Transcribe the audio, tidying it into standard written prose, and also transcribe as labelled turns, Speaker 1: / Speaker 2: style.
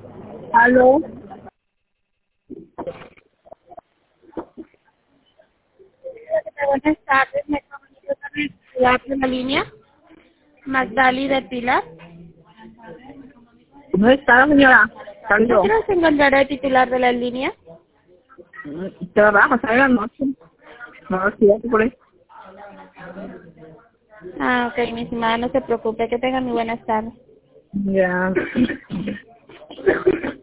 Speaker 1: Aló.
Speaker 2: Buenas tardes, me comunico con el titular de la línea, Magdali de Pilar.
Speaker 1: No está la señora.
Speaker 2: ¿No
Speaker 1: Salió.
Speaker 2: se encontrará el titular de la línea?
Speaker 1: Trabaja, sale la noche. No, sí, por ahí.
Speaker 2: Ah, ok, mi estimada, no se preocupe, que tenga muy buenas tardes.
Speaker 1: Ya.